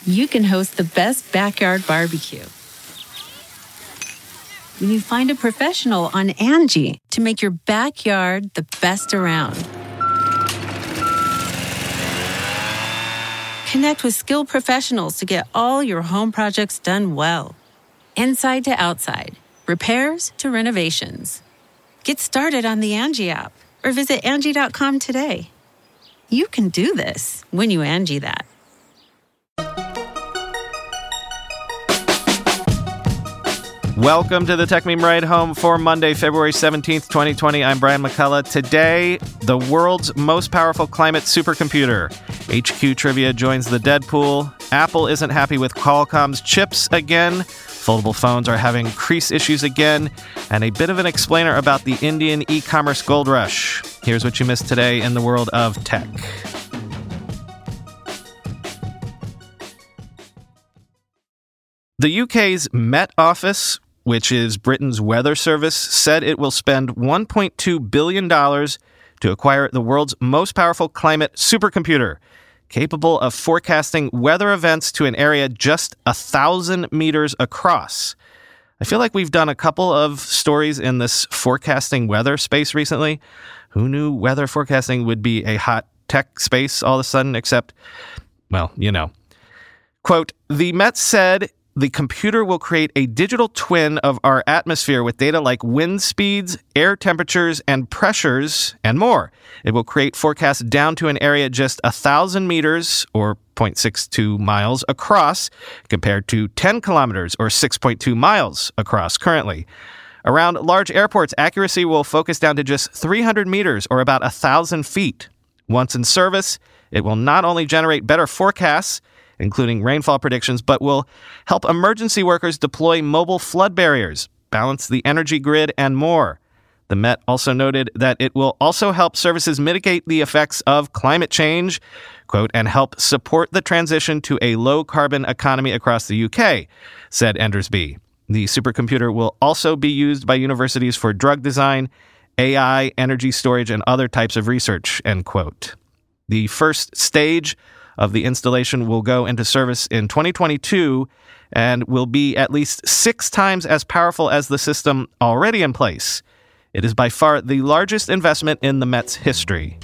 you can host the best backyard barbecue. When you find a professional on Angie to make your backyard the best around. Connect with skilled professionals to get all your home projects done well. Inside to outside, repairs to renovations. Get started on the Angie app or visit Angie.com today. You can do this when you Angie that. Welcome to the Tech Meme Ride Home for Monday, February 17th, 2020. I'm Brian McCullough. Today, the world's most powerful climate supercomputer. HQ Trivia joins the Deadpool. Apple isn't happy with Qualcomm's chips again. Foldable phones are having crease issues again. And a bit of an explainer about the Indian e-commerce gold rush. Here's what you missed today in the world of tech. The UK's Met Office, which is Britain's weather service, said it will spend $1.2 billion to acquire the world's most powerful climate supercomputer, capable of forecasting weather events to an area just 1,000 meters across. I feel like we've done a couple of stories in this forecasting weather space recently. Who knew weather forecasting would be a hot tech space all of a sudden, except, well, you know. Quote, the Met said the computer will create a digital twin of our atmosphere with data like wind speeds, air temperatures, and pressures, and more. It will create forecasts down to an area just 1,000 meters, or 0.62 miles, across, compared to 10 kilometers, or 6.2 miles, across currently. Around large airports, accuracy will focus down to just 300 meters, or about 1,000 feet. Once in service, it will not only generate better forecasts, including rainfall predictions, but will help emergency workers deploy mobile flood barriers, balance the energy grid, and more. The Met also noted that it will also help services mitigate the effects of climate change, quote, and help support the transition to a low-carbon economy across the UK, said Endersby. The supercomputer will also be used by universities for drug design, AI, energy storage, and other types of research, end quote. The first stage of the installation will go into service in 2022 and will be at least 6 times as powerful as the system already in place. It is by far the largest investment in the Met's history.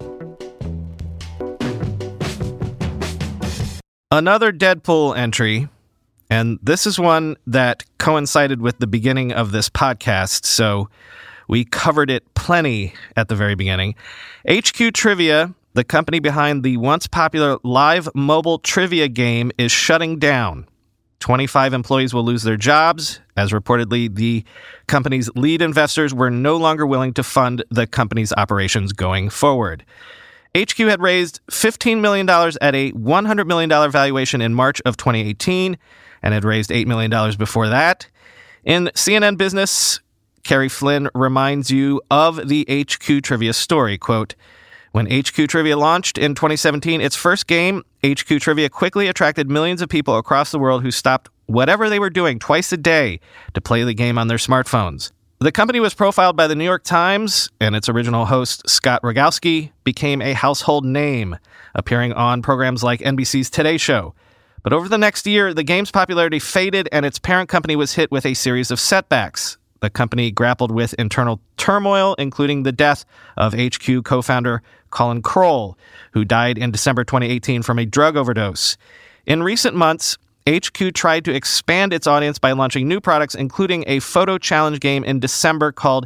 Another Deadpool entry, and this is one that coincided with the beginning of this podcast, so we covered it plenty at the very beginning. HQ Trivia, the company behind the once popular live mobile trivia game, is shutting down. 25 employees will lose their jobs, as reportedly the company's lead investors were no longer willing to fund the company's operations going forward. HQ had raised $15 million at a $100 million valuation in March of 2018 and had raised $8 million before that. In CNN Business, Carrie Flynn reminds you of the HQ Trivia story, quote, when HQ Trivia launched in 2017, its first game, HQ Trivia quickly attracted millions of people across the world who stopped whatever they were doing twice a day to play the game on their smartphones. The company was profiled by the New York Times, and its original host, Scott Rogowski, became a household name, appearing on programs like NBC's Today Show. But over the next year, the game's popularity faded, and its parent company was hit with a series of setbacks. The company grappled with internal turmoil, including the death of HQ co-founder Colin Kroll, who died in December 2018 from a drug overdose. In recent months, HQ tried to expand its audience by launching new products, including a photo challenge game in December called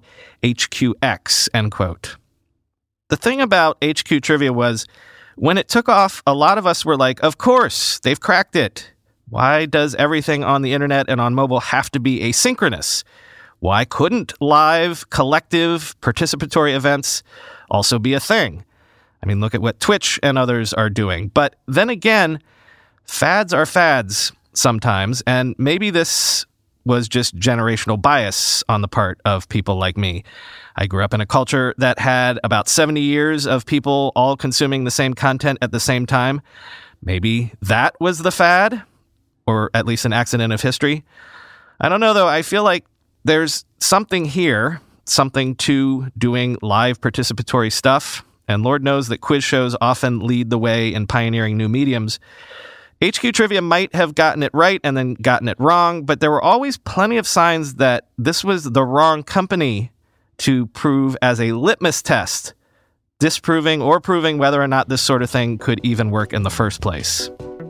HQX, end quote. The thing about HQ Trivia was, when it took off, a lot of us were like, of course, they've cracked it. Why does everything on the internet and on mobile have to be asynchronous? Why couldn't live, collective, participatory events also be a thing? I mean, look at what Twitch and others are doing. But then again, fads are fads sometimes, and maybe this was just generational bias on the part of people like me. I grew up in a culture that had about 70 years of people all consuming the same content at the same time. Maybe that was the fad, or at least an accident of history. I don't know, though. I feel like there's something here, something to doing live participatory stuff, and Lord knows that quiz shows often lead the way in pioneering new mediums. HQ Trivia might have gotten it right and then gotten it wrong, but there were always plenty of signs that this was the wrong company to prove as a litmus test, disproving or proving whether or not this sort of thing could even work in the first place.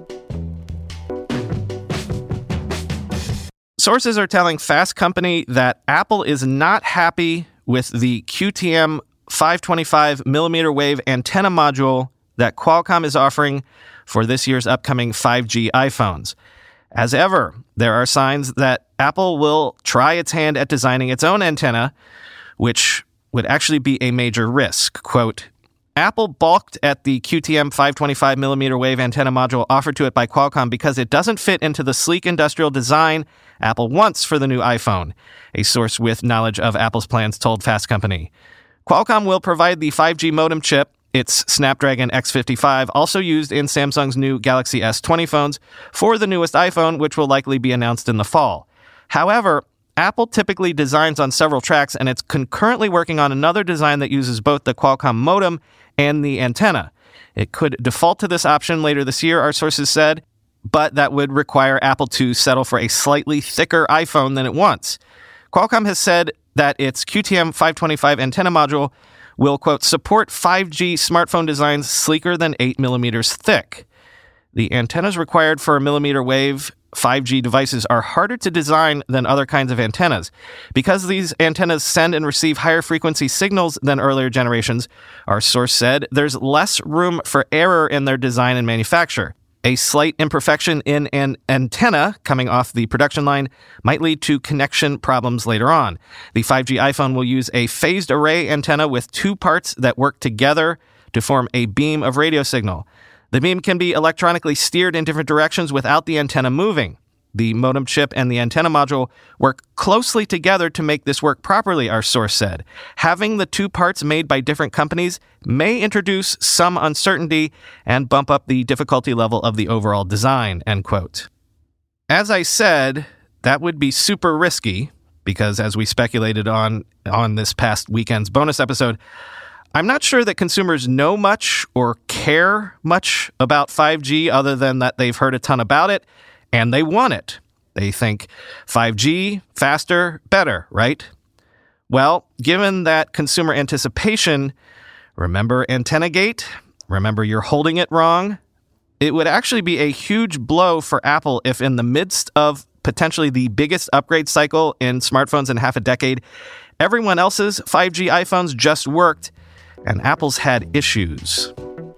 Sources are telling Fast Company that Apple is not happy with the QTM 525 millimeter wave antenna module that Qualcomm is offering for this year's upcoming 5G iPhones. As ever, there are signs that Apple will try its hand at designing its own antenna, which would actually be a major risk. Quote, Apple balked at the QTM 525 millimeter wave antenna module offered to it by Qualcomm because it doesn't fit into the sleek industrial design Apple wants for the new iPhone, a source with knowledge of Apple's plans told Fast Company. Qualcomm will provide the 5G modem chip, its Snapdragon X55, also used in Samsung's new Galaxy S20 phones, for the newest iPhone, which will likely be announced in the fall. However, Apple typically designs on several tracks, and it's concurrently working on another design that uses both the Qualcomm modem and the antenna. It could default to this option later this year, our sources said, but that would require Apple to settle for a slightly thicker iPhone than it wants. Qualcomm has said that its QTM 525 antenna module will, quote, support 5G smartphone designs sleeker than 8 millimeters thick. The antennas required for millimeter wave 5G devices are harder to design than other kinds of antennas. Because these antennas send and receive higher frequency signals than earlier generations, our source said there's less room for error in their design and manufacture. A slight imperfection in an antenna coming off the production line might lead to connection problems later on. The 5G iPhone will use a phased array antenna with two parts that work together to form a beam of radio signal. The beam can be electronically steered in different directions without the antenna moving. The modem chip and the antenna module work closely together to make this work properly, our source said. Having the two parts made by different companies may introduce some uncertainty and bump up the difficulty level of the overall design, end quote. As I said, that would be super risky because, as we speculated on this past weekend's bonus episode, I'm not sure that consumers know much or care much about 5G other than that they've heard a ton about it and they want it. They think 5G, faster, better, right? Well, given that consumer anticipation, remember AntennaGate? Remember you're holding it wrong? It would actually be a huge blow for Apple if in the midst of potentially the biggest upgrade cycle in smartphones in half a decade, everyone else's 5G iPhones just worked and Apple's had issues.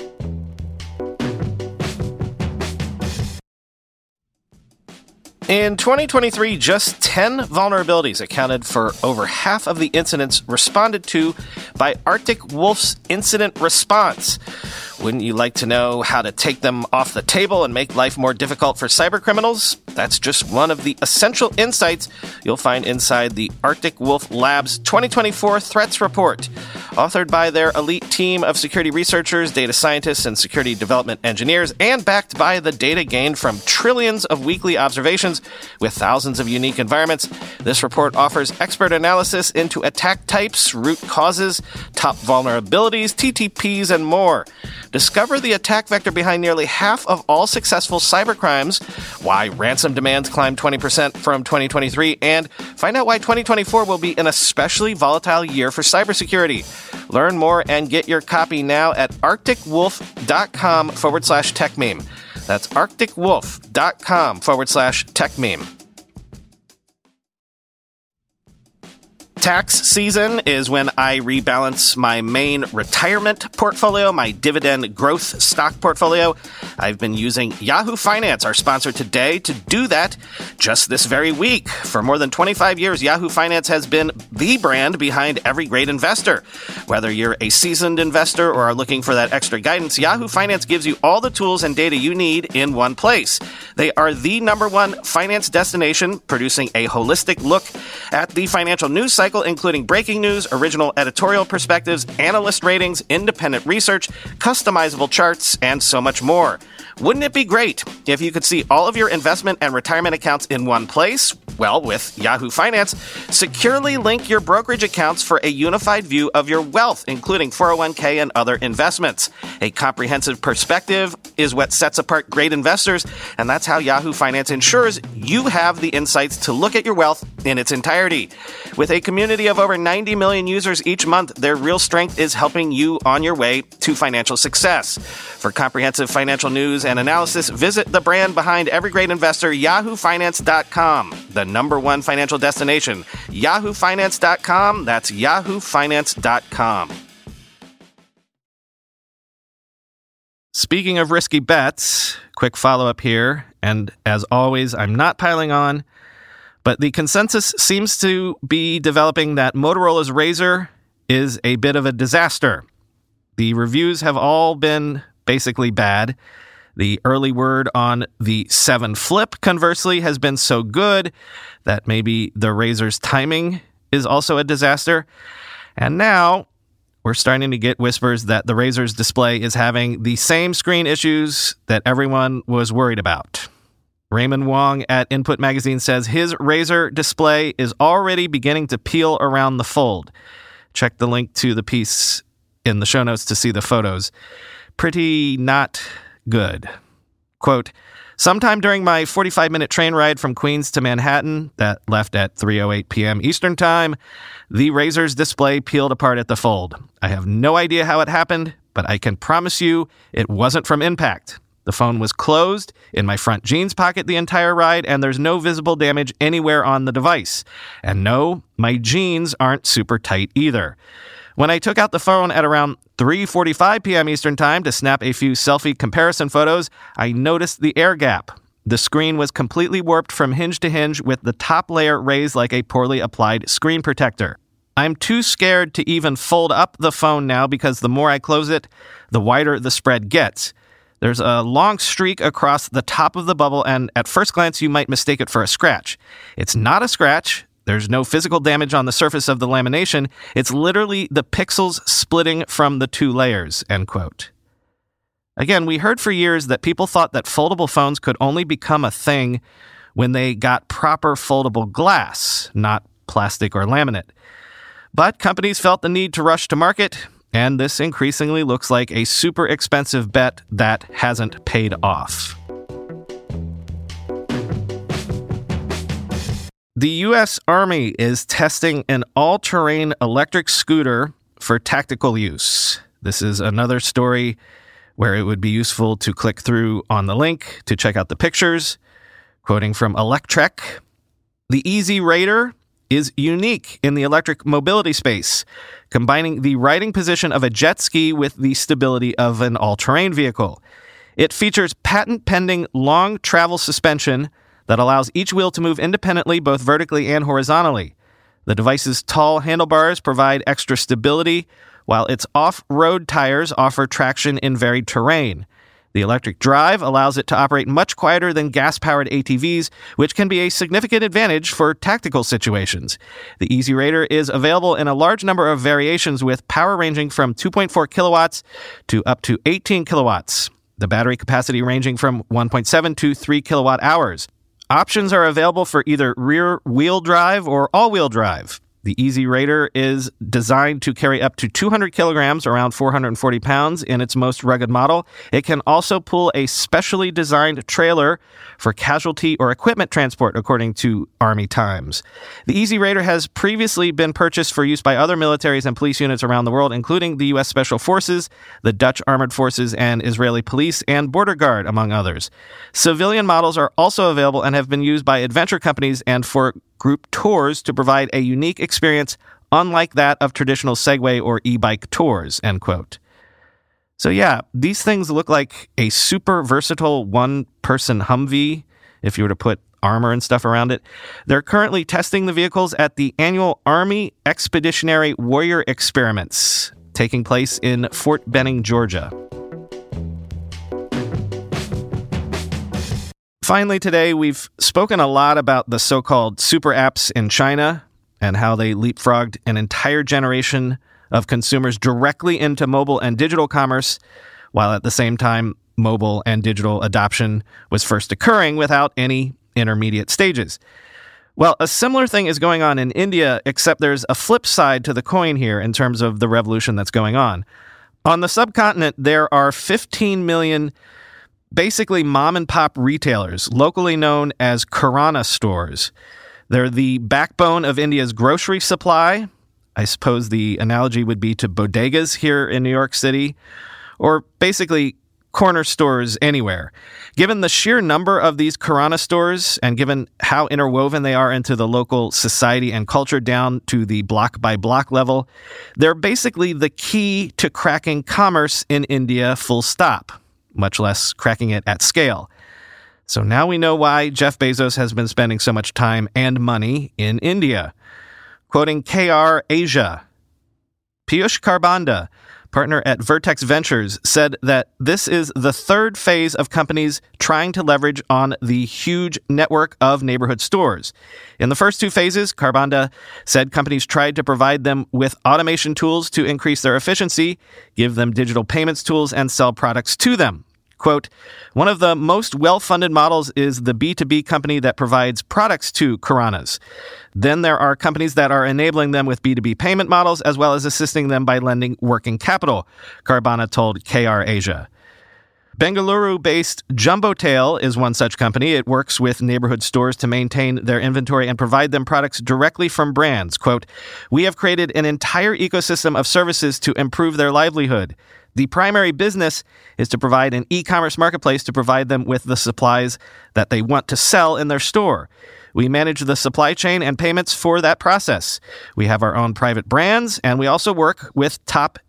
In 2023, just 10 vulnerabilities accounted for over half of the incidents responded to by Arctic Wolf's incident response. Wouldn't you like to know how to take them off the table and make life more difficult for cybercriminals? That's just one of the essential insights you'll find inside the Arctic Wolf Labs 2024 Threats Report. Authored by their elite team of security researchers, data scientists, and security development engineers, and backed by the data gained from trillions of weekly observations with thousands of unique environments, this report offers expert analysis into attack types, root causes, top vulnerabilities, TTPs, and more. Discover the attack vector behind nearly half of all successful cybercrimes, why ransom demands climbed 20% from 2023, and find out why 2024 will be an especially volatile year for cybersecurity. Learn more and get your copy now at arcticwolf.com/techmeme. That's arcticwolf.com/techmeme. Tax season is when I rebalance my main retirement portfolio, my dividend growth stock portfolio. I've been using Yahoo Finance, our sponsor today, to do that just this very week. For more than 25 years, Yahoo Finance has been the brand behind every great investor. Whether you're a seasoned investor or are looking for that extra guidance, Yahoo Finance gives you all the tools and data you need in one place. They are the #1 finance destination, producing a holistic look at the financial news cycle, including breaking news, original editorial perspectives, analyst ratings, independent research, customizable charts, and so much more. Wouldn't it be great if you could see all of your investment and retirement accounts in one place? Well, with Yahoo Finance, securely link your brokerage accounts for a unified view of your wealth, including 401k and other investments. A comprehensive perspective is what sets apart great investors, and that's how Yahoo Finance ensures you have the insights to look at your wealth in its entirety. With a community of over 90 million users each month, their real strength is helping you on your way to financial success. For comprehensive financial news and analysis, visit the brand behind every great investor, yahoofinance.com, the number one financial destination. yahoofinance.com, that's yahoofinance.com. Speaking of risky bets, quick follow-up here, and as always, I'm not piling on, but the consensus seems to be developing that Motorola's Razr is a bit of a disaster. The reviews have all been basically bad. The early word on the 7 Flip, conversely, has been so good that maybe the Razr's timing is also a disaster. And now we're starting to get whispers that the Razr's display is having the same screen issues that everyone was worried about. Raymond Wong at Input Magazine says his Razr display is already beginning to peel around the fold. Check the link to the piece in the show notes to see the photos. Pretty not good. Quote, sometime during my 45-minute train ride from Queens to Manhattan that left at 3:08 p.m. Eastern Time, the Razr's display peeled apart at the fold. I have no idea how it happened, but I can promise you it wasn't from impact. The phone was closed in my front jeans pocket the entire ride, and there's no visible damage anywhere on the device. And no, my jeans aren't super tight either. When I took out the phone at around 3:45 p.m. Eastern Time to snap a few selfie comparison photos, I noticed the air gap. The screen was completely warped from hinge to hinge with the top layer raised like a poorly applied screen protector. I'm too scared to even fold up the phone now because the more I close it, the wider the spread gets. There's a long streak across the top of the bubble, and at first glance you might mistake it for a scratch. It's not a scratch. There's no physical damage on the surface of the lamination. It's literally the pixels splitting from the 2 layers, end quote. Again, we heard for years that people thought that foldable phones could only become a thing when they got proper foldable glass, not plastic or laminate. But companies felt the need to rush to market, and this increasingly looks like a super expensive bet that hasn't paid off. The U.S. Army is testing an all-terrain electric scooter for tactical use. This is another story where it would be useful to click through on the link to check out the pictures. Quoting from Electrek, the Easy Raider is unique in the electric mobility space, combining the riding position of a jet ski with the stability of an all-terrain vehicle. It features patent-pending long travel suspension that allows each wheel to move independently both vertically and horizontally. The device's tall handlebars provide extra stability, while its off-road tires offer traction in varied terrain. The electric drive allows it to operate much quieter than gas-powered ATVs, which can be a significant advantage for tactical situations. The Easy Raider is available in a large number of variations with power ranging from 2.4 kilowatts to up to 18 kilowatts. The battery capacity ranging from 1.7 to 3 kilowatt hours. Options are available for either rear-wheel drive or all-wheel drive. The Easy Raider is designed to carry up to 200 kilograms, around 440 pounds, in its most rugged model. It can also pull a specially designed trailer for casualty or equipment transport, according to Army Times. The Easy Raider has previously been purchased for use by other militaries and police units around the world, including the U.S. Special Forces, the Dutch Armored Forces, and Israeli Police and Border Guard, among others. Civilian models are also available and have been used by adventure companies and for group tours to provide a unique experience unlike that of traditional Segway or e-bike tours, end quote. So yeah, these things look like a super versatile one-person Humvee, if you were to put armor and stuff around it. They're currently testing the vehicles at the annual Army Expeditionary Warrior Experiments, taking place in Fort Benning, Georgia. Finally, today, we've spoken a lot about the so-called super apps in China and how they leapfrogged an entire generation of consumers directly into mobile and digital commerce, while at the same time, mobile and digital adoption was first occurring without any intermediate stages. Well, a similar thing is going on in India, except there's a flip side to the coin here in terms of the revolution that's going on. On the subcontinent, there are 15 million basically mom-and-pop retailers, locally known as Kirana stores. They're the backbone of India's grocery supply. I suppose the analogy would be to bodegas here in New York City, or basically corner stores anywhere. Given the sheer number of these Kirana stores and given how interwoven they are into the local society and culture down to the block-by-block level, they're basically the key to cracking commerce in India full stop, much less cracking it at scale. So now we know why Jeff Bezos has been spending so much time and money in India. Quoting KR Asia, Piyush Kharbanda, partner at Vertex Ventures, said that this is the third phase of companies trying to leverage on the huge network of neighborhood stores. In the first two phases, Kharbanda said companies tried to provide them with automation tools to increase their efficiency, give them digital payments tools, and sell products to them. Quote, one of the most well-funded models is the B2B company that provides products to Kiranas. Then there are companies that are enabling them with B2B payment models as well as assisting them by lending working capital, Kharbanda told KR Asia. Bengaluru-based Jumbotail is one such company. It works with neighborhood stores to maintain their inventory and provide them products directly from brands. Quote, we have created an entire ecosystem of services to improve their livelihood. The primary business is to provide an e-commerce marketplace to provide them with the supplies that they want to sell in their store. We manage the supply chain and payments for that process. We have our own private brands, and we also work with top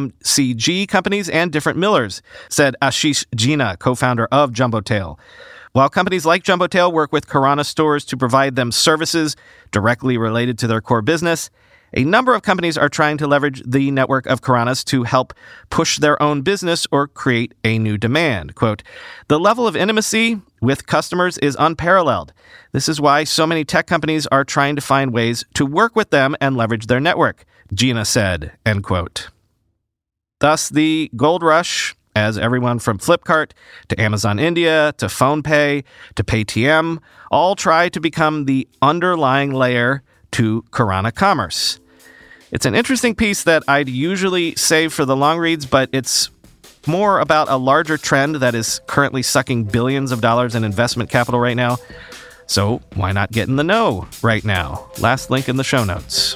FMCG companies and different millers, said Ashish Jina, co-founder of Jumbotail. While companies like Jumbotail work with Kirana stores to provide them services directly related to their core business, a number of companies are trying to leverage the network of Kiranas to help push their own business or create a new demand. Quote, the level of intimacy with customers is unparalleled. This is why so many tech companies are trying to find ways to work with them and leverage their network, Gina said, end quote. Thus, the gold rush, as everyone from Flipkart to Amazon India to PhonePe to Paytm all try to become the underlying layer to Kirana commerce. It's an interesting piece that I'd usually save for the long reads, but it's more about a larger trend that is currently sucking billions of dollars in investment capital right now. So why not get in the know right now? Last link in the show notes.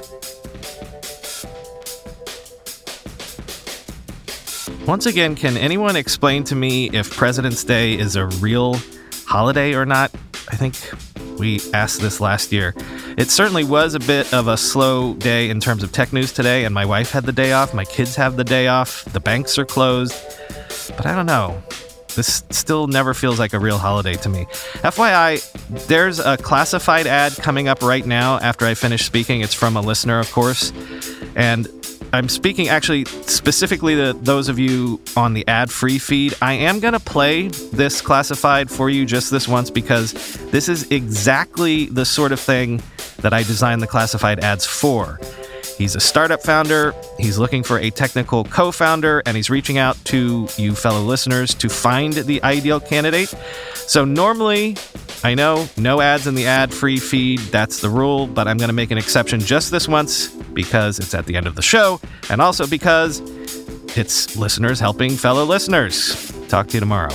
Once again, can anyone explain to me if President's Day is a real holiday or not? I think we asked this last year. It certainly was a bit of a slow day in terms of tech news today, and my wife had the day off, my kids have the day off, the banks are closed, but I don't know. This still never feels like a real holiday to me. FYI, there's a classified ad coming up right now after I finish speaking. It's from a listener, of course, and I'm speaking actually specifically to those of you on the ad-free feed. I am going to play this classified for you just this once because this is exactly the sort of thing that I designed the classified ads for. He's a startup founder, he's looking for a technical co-founder, and he's reaching out to you fellow listeners to find the ideal candidate. So normally, I know, no ads in the ad-free feed, that's the rule, but I'm going to make an exception just this once because it's at the end of the show, and also because it's listeners helping fellow listeners. Talk to you tomorrow.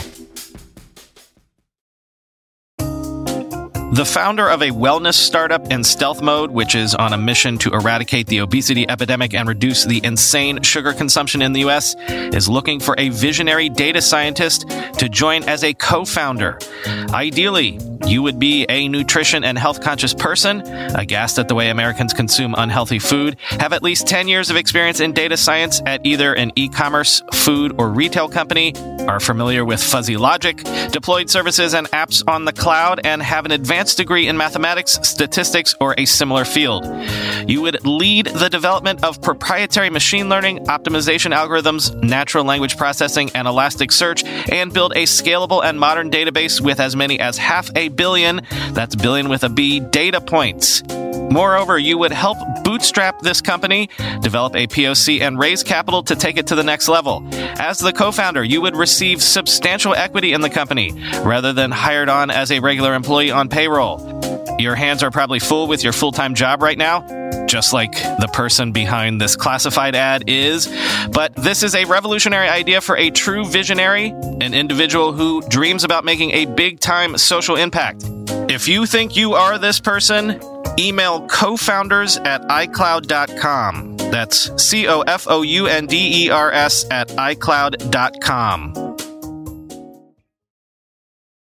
The founder of a wellness startup in stealth mode, which is on a mission to eradicate the obesity epidemic and reduce the insane sugar consumption in the U.S., is looking for a visionary data scientist to join as a co-founder. Ideally, you would be a nutrition and health-conscious person, aghast at the way Americans consume unhealthy food, have at least 10 years of experience in data science at either an e-commerce, food, or retail company, are familiar with fuzzy logic, deployed services and apps on the cloud, and have an advanced degree in mathematics, statistics, or a similar field. You would lead the development of proprietary machine learning, optimization algorithms, natural language processing, and Elasticsearch, and build a scalable and modern database with as many as 500 million, that's billion with a B, data points. Moreover, you would help bootstrap this company, develop a POC, and raise capital to take it to the next level. As the co-founder, you would receive substantial equity in the company, rather than hired on as a regular employee on payroll. Your hands are probably full with your full-time job right now, just like the person behind this classified ad is. But this is a revolutionary idea for a true visionary, an individual who dreams about making a big-time social impact. If you think you are this person, email cofounders@icloud.com. That's cofounders@icloud.com.